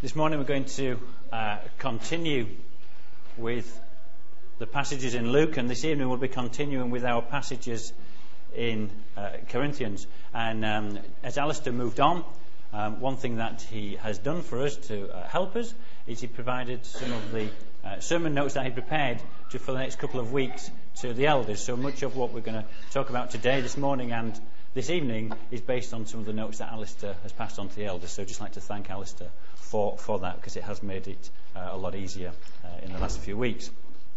This morning we're going to continue with the passages in Luke, and this evening we'll be continuing with our passages in Corinthians. And as Alistair moved on, one thing that he has done for us to help us is he provided some of the sermon notes that he prepared for the next couple of weeks to the elders. So much of what we're going to talk about today, this morning and this evening is based on some of the notes that Alistair has passed on to the elders. So I'd just like to thank Alistair for that, because it has made it a lot easier in the last few weeks.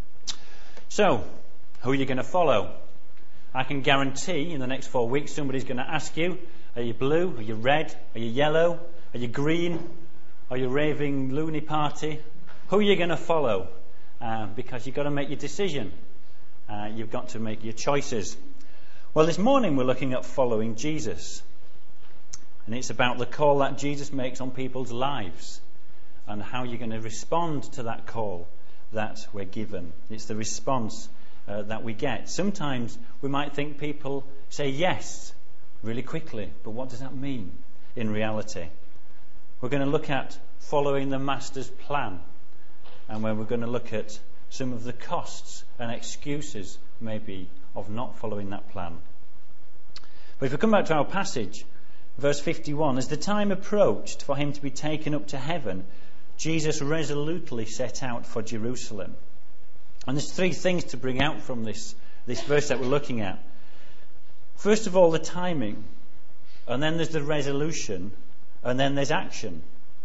So, who are you going to follow? I can guarantee in the next 4 weeks somebody's going to ask you, are you blue, are you red, are you yellow, are you green, are you raving loony party? Who are you going to follow? Because you've got to make your decision. You've got to make your choices. Well, this morning we're looking at following Jesus. And it's about the call that Jesus makes on people's lives and how you're going to respond to that call that we're given. It's the response that we get. Sometimes we might think people say yes really quickly, but what does that mean in reality? We're going to look at following the Master's plan, and where we're going to look at some of the costs and excuses maybe of not following that plan. But if we come back to our passage, verse 51, as the time approached for him to be taken up to heaven, Jesus resolutely set out for Jerusalem. And there's three things to bring out from this verse that we're looking at. First of all, the timing, and then there's the resolution, and then there's action.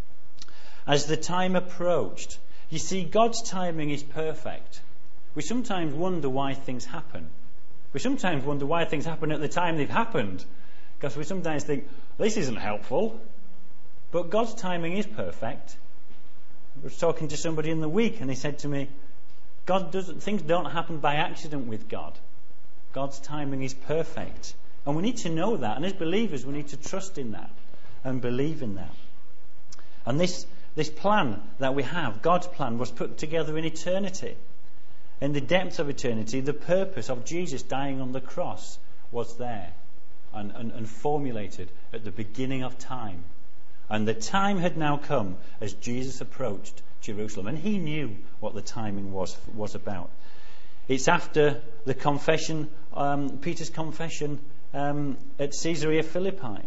As the time approached, you see, God's timing is perfect. We sometimes wonder why things happen. We sometimes wonder why things happen at the time they've happened, because we sometimes think, this isn't helpful. But God's timing is perfect. I was talking to somebody in the week and he said to me, things don't happen by accident with God. God's timing is perfect. And we need to know that. And as believers, we need to trust in that and believe in that. And this plan that we have, God's plan, was put together in eternity. In the depths of eternity, the purpose of Jesus dying on the cross was there. And formulated at the beginning of time. And the time had now come as Jesus approached Jerusalem. And he knew what the timing was about. It's after the confession, Peter's confession at Caesarea Philippi.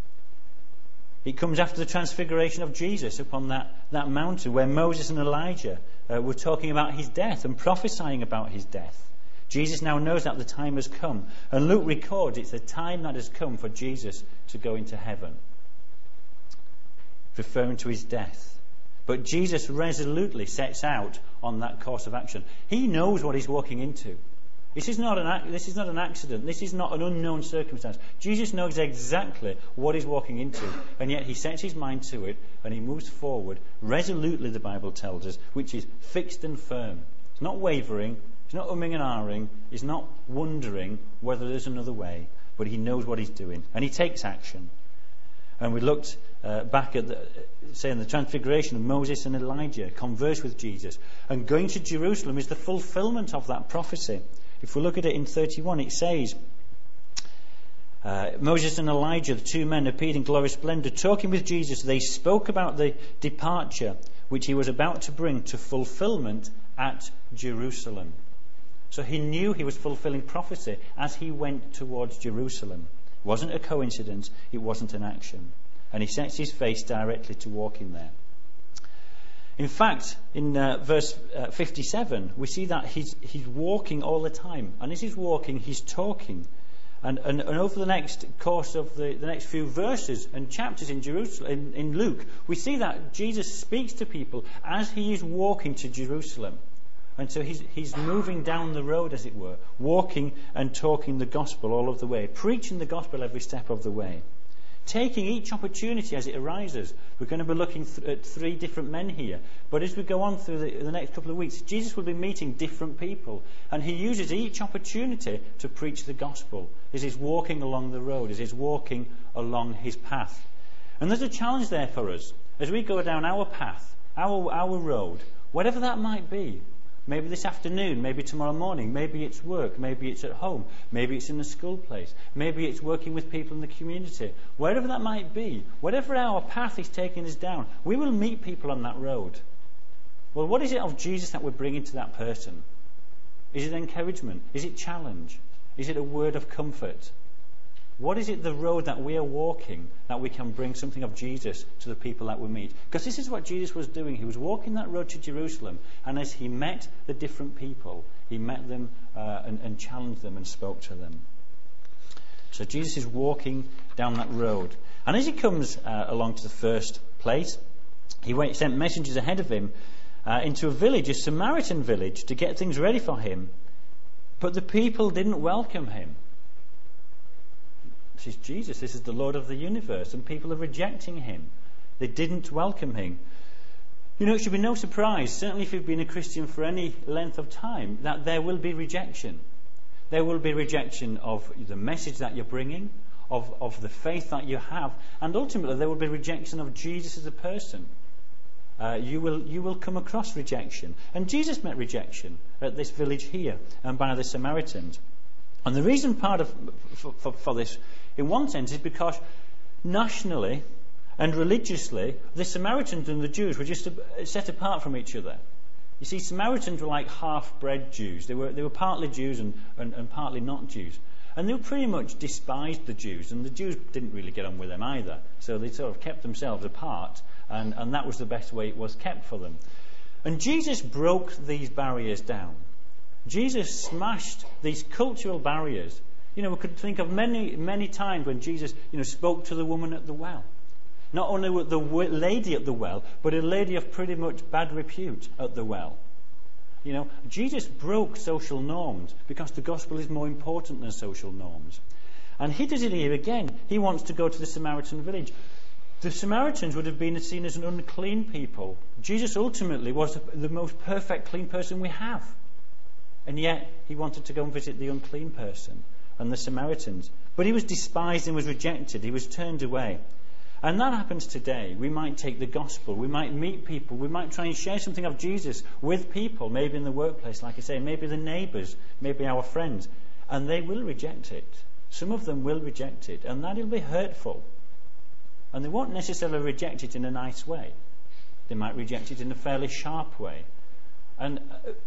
It comes after the transfiguration of Jesus upon that mountain where Moses and Elijah were talking about his death and prophesying about his death. Jesus now knows that the time has come. And Luke records it's the time that has come for Jesus to go into heaven, referring to his death. But Jesus resolutely sets out on that course of action. He knows what he's walking into. This is not an accident. This is not an unknown circumstance. Jesus knows exactly what he's walking into, and yet he sets his mind to it and he moves forward resolutely, the Bible tells us, which is fixed and firm. It's not wavering. He's not umming and ahhing. He's not wondering whether there's another way. But he knows what he's doing. And he takes action. And we looked back at the transfiguration of Moses and Elijah, converse with Jesus. And going to Jerusalem is the fulfillment of that prophecy. If we look at it in 31, it says, Moses and Elijah, the two men, appeared in glorious splendor. Talking with Jesus, they spoke about the departure which he was about to bring to fulfillment at Jerusalem. So he knew he was fulfilling prophecy as he went towards Jerusalem. It wasn't a coincidence, it wasn't an action. And he sets his face directly to walking there. In fact, in verse 57, we see that he's walking all the time. And as he's walking, he's talking. And over the next course of the next few verses and chapters in Jerusalem, in Luke, we see that Jesus speaks to people as he is walking to Jerusalem. And so he's moving down the road, as it were, walking and talking the gospel all of the way, preaching the gospel every step of the way, taking each opportunity as it arises. We're going to be looking at three different men here. But as we go on through the next couple of weeks, Jesus will be meeting different people. And he uses each opportunity to preach the gospel as he's walking along the road, as he's walking along his path. And there's a challenge there for us as we go down our path, our road, whatever that might be. Maybe this afternoon, maybe tomorrow morning, maybe it's work, maybe it's at home, maybe it's in the school place, maybe it's working with people in the community. Wherever that might be, whatever our path is taking us down, we will meet people on that road. Well, what is it of Jesus that we're bringing to that person? Is it encouragement? Is it challenge? Is it a word of comfort? What is it, the road that we are walking, that we can bring something of Jesus to the people that we meet? Because this is what Jesus was doing. He was walking that road to Jerusalem, and as he met the different people, he met them and challenged them and spoke to them. So Jesus is walking down that road. And as he comes along to the first place, he sent messengers ahead of him into a village, a Samaritan village, to get things ready for him. But the people didn't welcome him. This is Jesus, this is the Lord of the universe, and people are rejecting him. They didn't welcome him. You know, it should be no surprise, certainly if you've been a Christian for any length of time, that there will be rejection. There will be rejection of the message that you're bringing, of the faith that you have, and ultimately there will be rejection of Jesus as a person. You will come across rejection. And Jesus met rejection at this village here and by the Samaritans. And the reason for this, in one sense, is because nationally and religiously, the Samaritans and the Jews were just set apart from each other. You see, Samaritans were like half-bred Jews. They were partly Jews and partly not Jews. And they pretty much despised the Jews, and the Jews didn't really get on with them either. So they sort of kept themselves apart, and that was the best way it was kept for them. And Jesus broke these barriers down. Jesus smashed these cultural barriers. You know, we could think of many times when Jesus, spoke to the woman at the well. Not only the lady at the well, but a lady of pretty much bad repute at the well. You know, Jesus broke social norms because the gospel is more important than social norms. And he does it here again. He wants to go to the Samaritan village. The Samaritans would have been seen as an unclean people. Jesus ultimately was the most perfect clean person we have. And yet he wanted to go and visit the unclean person and the Samaritans. But he was despised and was rejected. He was turned away. And that happens today. We might take the gospel, we might meet people, we might try and share something of Jesus with people, maybe in the workplace, like I say, maybe the neighbours, maybe our friends, and they will reject it. Some of them will reject it, and that'll be hurtful. And they won't necessarily reject it in a nice way. They might reject it in a fairly sharp way. And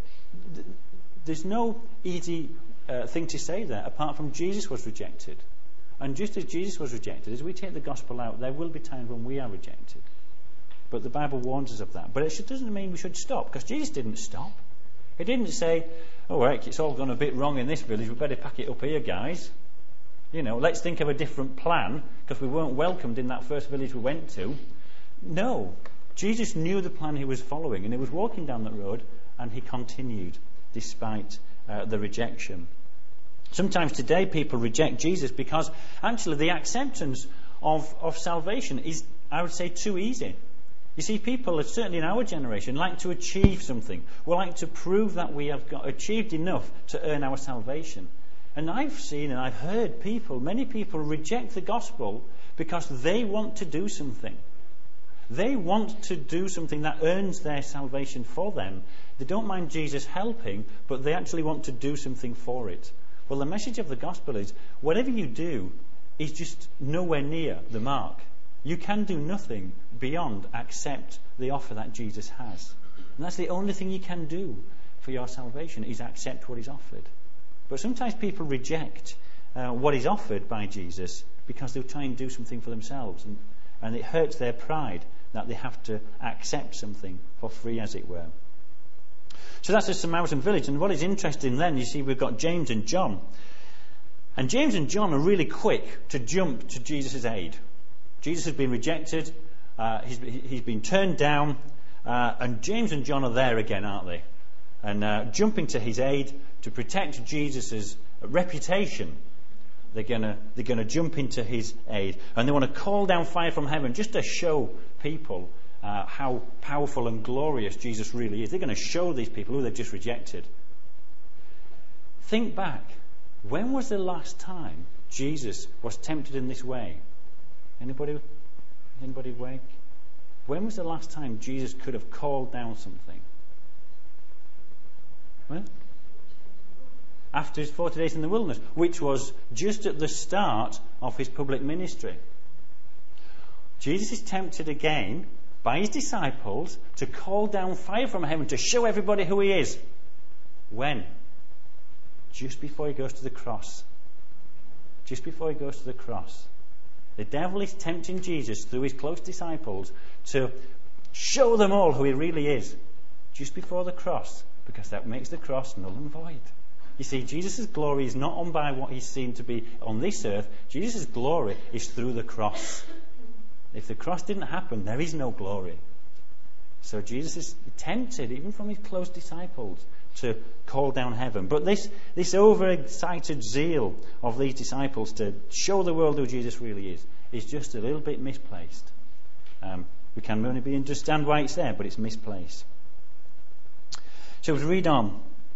there's no easy thing to say there, apart from Jesus was rejected. And just as Jesus was rejected, as we take the gospel out, there will be times when we are rejected. But the Bible warns us of that. But it doesn't mean we should stop, because Jesus didn't stop. He didn't say, oh, heck, it's all gone a bit wrong in this village, we better pack it up here, guys. Let's think of a different plan, because we weren't welcomed in that first village we went to. No. Jesus knew the plan he was following, and he was walking down that road, and he continued, despite the rejection. Sometimes today people reject Jesus because actually the acceptance of salvation is, I would say, too easy. You see, people, certainly in our generation, like to achieve something. We like to prove that we have achieved enough to earn our salvation. And I've seen and I've heard many people reject the gospel because they want to do something. They want to do something that earns their salvation for them. They don't mind Jesus helping, but they actually want to do something for it. Well, the message of the gospel is, whatever you do is just nowhere near the mark. You can do nothing beyond accept the offer that Jesus has. And that's the only thing you can do for your salvation, is accept what is offered. But sometimes people reject what is offered by Jesus because they'll try and do something for themselves. And it hurts their pride that they have to accept something for free, as it were. So that's the Samaritan village. And what is interesting then, you see, we've got James and John. And James and John are really quick to jump to Jesus' aid. Jesus has been rejected. He's been turned down. And James and John are there again, aren't they? And jumping to his aid to protect Jesus' reputation. They're going to jump into his aid. And they want to call down fire from heaven just to show people how powerful and glorious Jesus really is. They're going to show these people who they've just rejected. Think back. When was the last time Jesus was tempted in this way? Anybody awake? When was the last time Jesus could have called down something? Well, after his 40 days in the wilderness, which was just at the start of his public ministry. Jesus is tempted again by his disciples to call down fire from heaven to show everybody who he is. When? Just before he goes to the cross. Just before he goes to the cross. The devil is tempting Jesus through his close disciples to show them all who he really is. Just before the cross. Because that makes the cross null and void. You see, Jesus' glory is not on by what he's seen to be on this earth. Jesus' glory is through the cross. If the cross didn't happen, there is no glory. So Jesus is tempted, even from his close disciples, to call down heaven. But this overexcited zeal of these disciples to show the world who Jesus really is just a little bit misplaced. We can only understand why it's there, but it's misplaced. So we read on.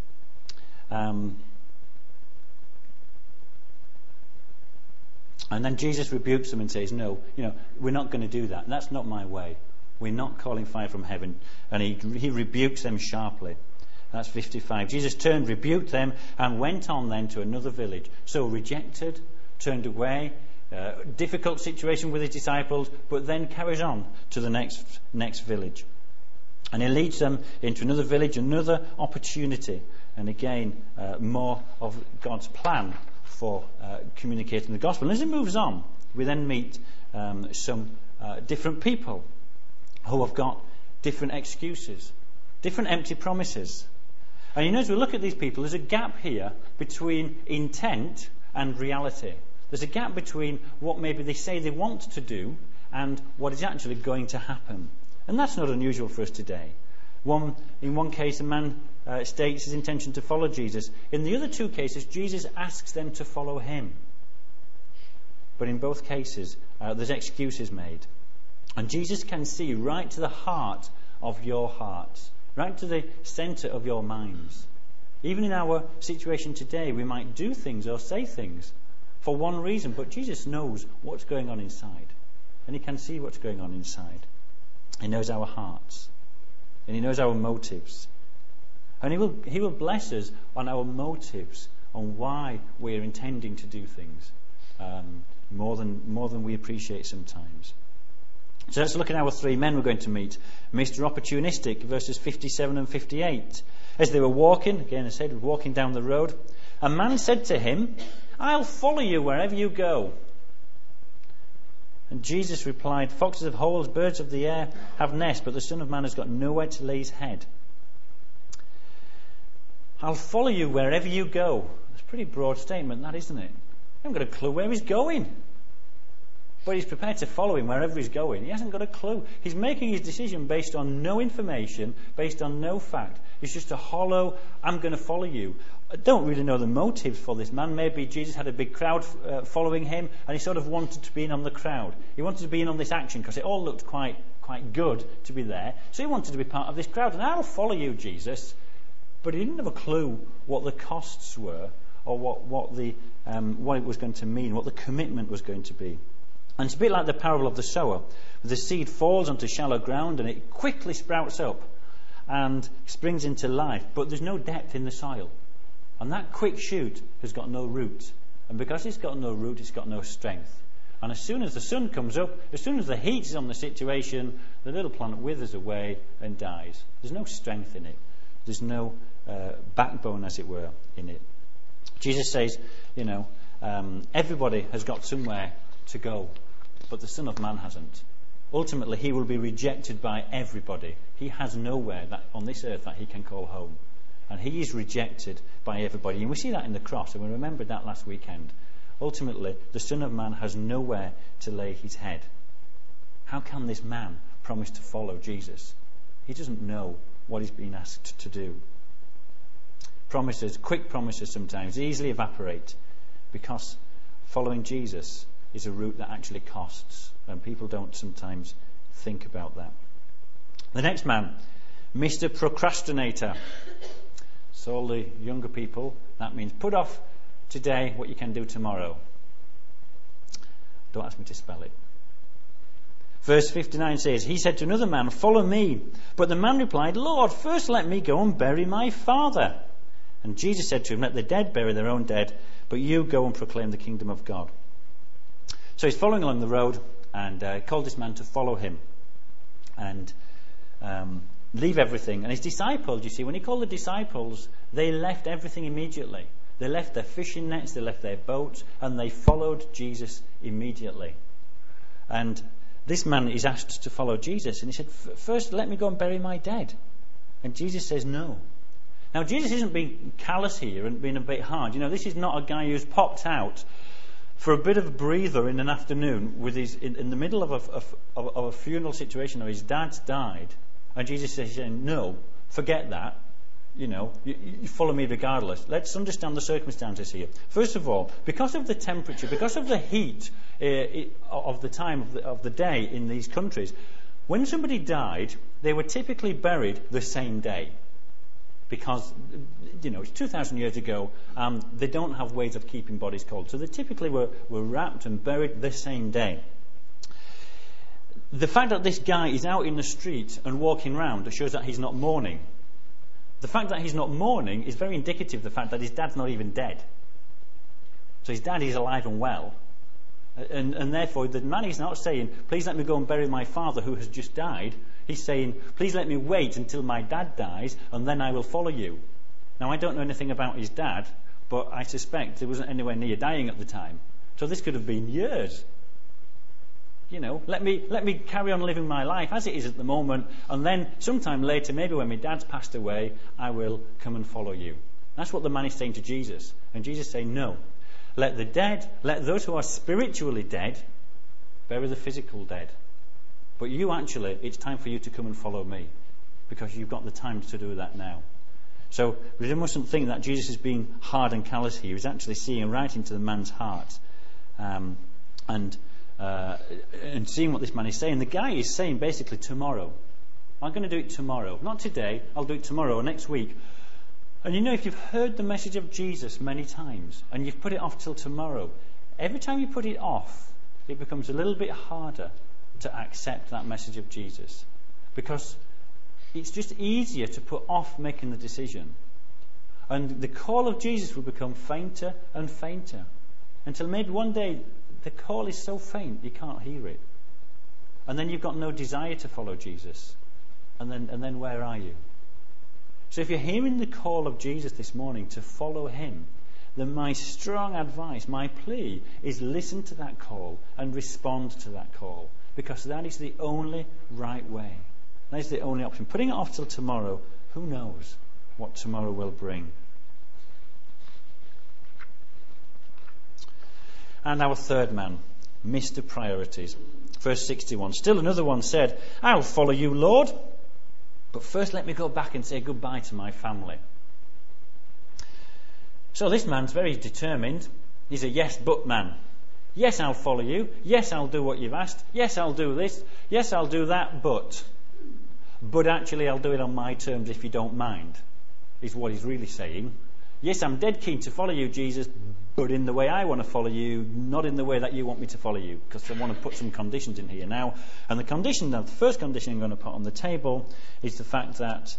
And then Jesus rebukes them and says, no, we're not going to do that. That's not my way. We're not calling fire from heaven. And he rebukes them sharply. That's 55. Jesus turned, rebuked them, and went on then to another village. So rejected, turned away, difficult situation with his disciples, but then carries on to the next village. And he leads them into another village, another opportunity. And again, more of God's plan for communicating the gospel. And as it moves on, we then meet some different people who have got different excuses, different empty promises. And as we look at these people, there's a gap here between intent and reality. There's a gap between what maybe they say they want to do and what is actually going to happen. And that's not unusual for us today. In one case, a man states his intention to follow Jesus. In the other two cases, Jesus asks them to follow him. But in both cases, there's excuses made. And Jesus can see right to the heart of your hearts, right to the centre of your minds. Even in our situation today, we might do things or say things for one reason, but Jesus knows what's going on inside. And he can see what's going on inside. He knows our hearts. And he knows our motives. And he will bless us on our motives, on why we're intending to do things, more than we appreciate sometimes. So let's look at our three men we're going to meet. Mr. Opportunistic, verses 57 and 58. As they were walking, again I said, walking down the road, a man said to him, I'll follow you wherever you go. And Jesus replied, foxes have holes, birds of the air have nests, but the Son of Man has got nowhere to lay his head. I'll follow you wherever you go. That's a pretty broad statement, that, isn't it? I haven't got a clue where he's going. But he's prepared to follow him wherever he's going. He hasn't got a clue. He's making his decision based on no information, based on no fact. It's just a hollow, I'm going to follow you. I don't really know the motives for this man. Maybe Jesus had a big crowd following him, and he sort of wanted to be in on the crowd. He wanted to be in on this action because it all looked quite good to be there. So he wanted to be part of this crowd. And I'll follow you, Jesus. But he didn't have a clue what the costs were, or what it was going to mean, what the commitment was going to be. And it's a bit like the parable of the sower. The seed falls onto shallow ground and it quickly sprouts up and springs into life, but there's no depth in the soil. And that quick shoot has got no root. And because it's got no root, it's got no strength. And as soon as the sun comes up, as soon as the heat is on the situation, the little plant withers away and dies. There's no strength in it. There's no backbone, as it were, in it. Jesus says, everybody has got somewhere to go, but the Son of Man hasn't. Ultimately, he will be rejected by everybody. He has nowhere on this earth that he can call home. And he is rejected by everybody. And we see that in the cross, and we remembered that last weekend. Ultimately, the Son of Man has nowhere to lay his head. How can this man promise to follow Jesus? He doesn't know what he's been asked to do. Promises, quick promises sometimes, easily evaporate because following Jesus is a route that actually costs, and people don't sometimes think about that. The next man, Mr. Procrastinator. So all the younger people, that means put off today what you can do tomorrow. Don't ask me to spell it. Verse 59 says, he said to another man, follow me. But the man replied, Lord, first let me go and bury my father. And Jesus said to him, let the dead bury their own dead, but you go and proclaim the kingdom of God. So he's following along the road and called this man to follow him and leave everything. And his disciples, you see, when he called the disciples, they left everything immediately. They left their fishing nets, they left their boats, and they followed Jesus immediately. And this man is asked to follow Jesus, and he said, first let me go and bury my dead. And Jesus says no. Now Jesus isn't being callous here and being a bit hard. You know, this is not a guy who's popped out for a bit of a breather in an afternoon with his in the middle of a funeral situation where his dad's died, and Jesus is saying, no, forget that. You know, you follow me regardless. Let's understand the circumstances here. First of all, because of the temperature, because of the heat of the time of the day in these countries, when somebody died, they were typically buried the same day. Because, you know, it's 2,000 years ago, they don't have ways of keeping bodies cold. So they typically were wrapped and buried the same day. The fact that this guy is out in the street and walking around shows that he's not mourning. The fact that he's not mourning is very indicative of the fact that his dad's not even dead. So his dad is alive and well. And therefore, the man is not saying, please let me go and bury my father who has just died. He's saying, please let me wait until my dad dies and then I will follow you. Now, I don't know anything about his dad, but I suspect he wasn't anywhere near dying at the time. So this could have been years. You know, let me carry on living my life as it is at the moment, and then sometime later, maybe when my dad's passed away, I will come and follow you. That's what the man is saying to Jesus. And Jesus is saying, no. Let the dead, let those who are spiritually dead, bury the physical dead. But you actually, it's time for you to come and follow me, because you've got the time to do that now. So we mustn't think that Jesus is being hard and callous here. He's actually seeing right into the man's heart. And seeing what this man is saying. The guy is saying basically tomorrow. I'm going to do it tomorrow. Not today, I'll do it tomorrow or next week. And you know, if you've heard the message of Jesus many times and you've put it off till tomorrow, every time you put it off, it becomes a little bit harder to accept that message of Jesus. Because it's just easier to put off making the decision. And the call of Jesus will become fainter and fainter until maybe one day the call is so faint you can't hear it. And then you've got no desire to follow Jesus. And then where are you? So if you're hearing the call of Jesus this morning to follow him, then my strong advice, my plea, is listen to that call and respond to that call. Because that is the only right way. That is the only option. Putting it off till tomorrow, who knows what tomorrow will bring. And our third man, Mr. Priorities. Verse 61. Still another one said, I'll follow you, Lord, but first let me go back and say goodbye to my family. So this man's very determined. He's a yes but man. Yes, I'll follow you. Yes, I'll do what you've asked. Yes, I'll do this. Yes, I'll do that, but actually I'll do it on my terms if you don't mind, is what he's really saying. Yes, I'm dead keen to follow you, Jesus, but in the way I want to follow you, not in the way that you want me to follow you, because I want to put some conditions in here now. And the first condition I'm going to put on the table is the fact that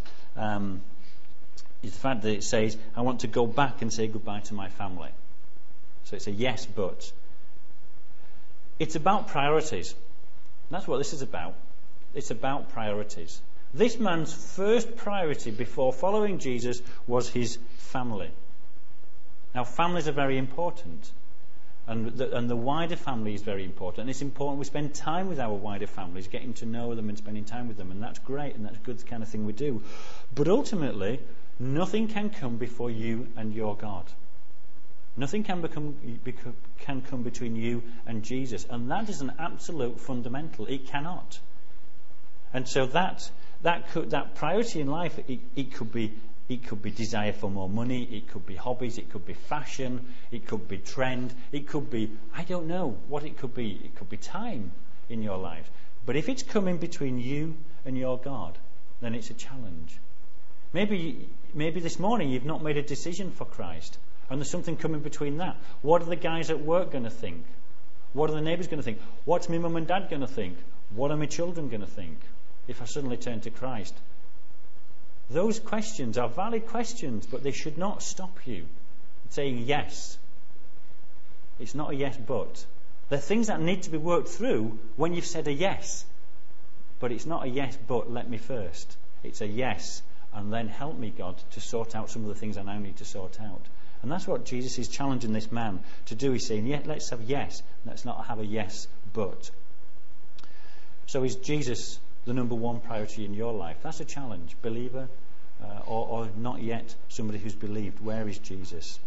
it says, I want to go back and say goodbye to my family. So it's a yes, but. It's about priorities. That's what this is about. It's about priorities. This man's first priority before following Jesus was his family. Now, families are very important. And the wider family is very important. And it's important we spend time with our wider families, getting to know them and spending time with them. And that's great, and that's good, the kind of thing we do. But ultimately, nothing can come before you and your God. Nothing can come between you and Jesus. And that is an absolute fundamental. It cannot. And so that priority in life, it could be desire for more money, it could be hobbies, it could be fashion, it could be trend, it could be, I don't know what it could be. It could be time in your life. But if it's coming between you and your God, then it's a challenge. Maybe this morning you've not made a decision for Christ, and there's something coming between that. What are the guys at work going to think? What are the neighbours going to think? What's my mum and dad going to think? What are my children going to think if I suddenly turn to Christ? Those questions are valid questions, but they should not stop you saying yes. It's not a yes but. They're things that need to be worked through when you've said a yes. But it's not a yes but, let me first. It's a yes, and then help me, God, to sort out some of the things I now need to sort out. And that's what Jesus is challenging this man to do. He's saying, yeah, let's have yes, let's not have a yes but. So is Jesus the number one priority in your life? That's a challenge. Believer or not yet somebody who's believed. Where is Jesus?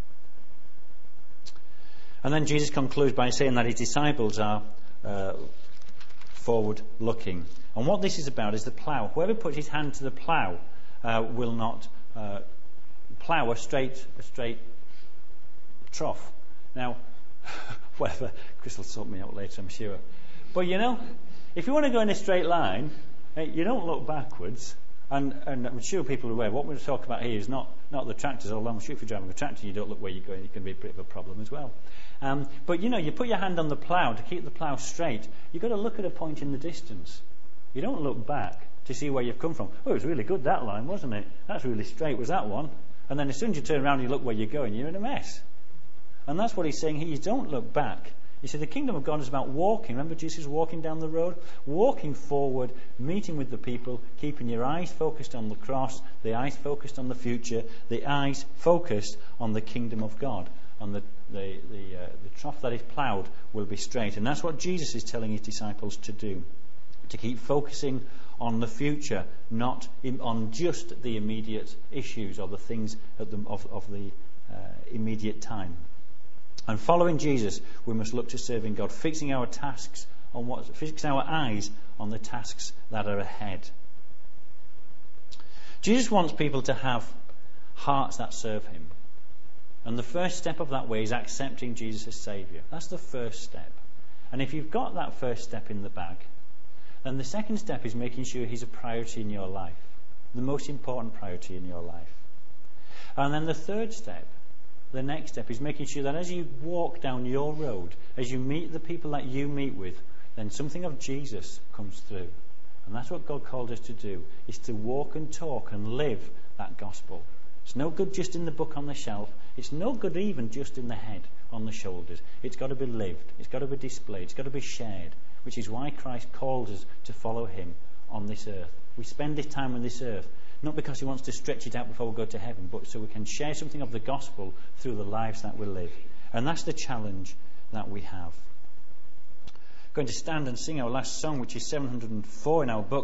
And then Jesus concludes by saying that his disciples are forward looking. And what this is about is the plough. Whoever puts his hand to the plough will not plough a straight trough. Now, whatever, Chris will sort me out later, I'm sure. But if you want to go in a straight line, you don't look backwards. And I'm sure people are aware, what we're going to talk about here is not the tractors, although I'm sure if you're driving a tractor you don't look where you're going, it can be a bit of a problem as well. But you put your hand on the plough to keep the plough straight, you've got to look at a point in the distance. You don't look back to see where you've come from. Oh, it was really good, that line, wasn't it? That's really straight, was that one? And then as soon as you turn around and you look where you're going, you're in a mess. And that's what he's saying here. You don't look back. You see, the kingdom of God is about walking. Remember Jesus walking down the road? Walking forward, meeting with the people, keeping your eyes focused on the cross, the eyes focused on the future, the eyes focused on the kingdom of God. On the trough that is ploughed will be straight. And that's what Jesus is telling his disciples to do. To keep focusing on the future, not on just the immediate issues or the things of the immediate time. And following Jesus, we must look to serving God, fixing our eyes on the tasks that are ahead. Jesus wants people to have hearts that serve him. And the first step of that way is accepting Jesus as Saviour. That's the first step. And if you've got that first step in the bag, then the second step is making sure he's a priority in your life. The most important priority in your life. And then the third step, the next step, is making sure that as you walk down your road, as you meet the people that you meet with, then something of Jesus comes through. And that's what God called us to do, is to walk and talk and live that gospel. It's no good just in the book on the shelf. It's no good even just in the head, on the shoulders. It's got to be lived. It's got to be displayed. It's got to be shared, which is why Christ calls us to follow him on this earth. We spend this time on this earth not because he wants to stretch it out before we go to heaven, but so we can share something of the gospel through the lives that we live. And that's the challenge that we have. We're going to stand and sing our last song, which is 704 in our book.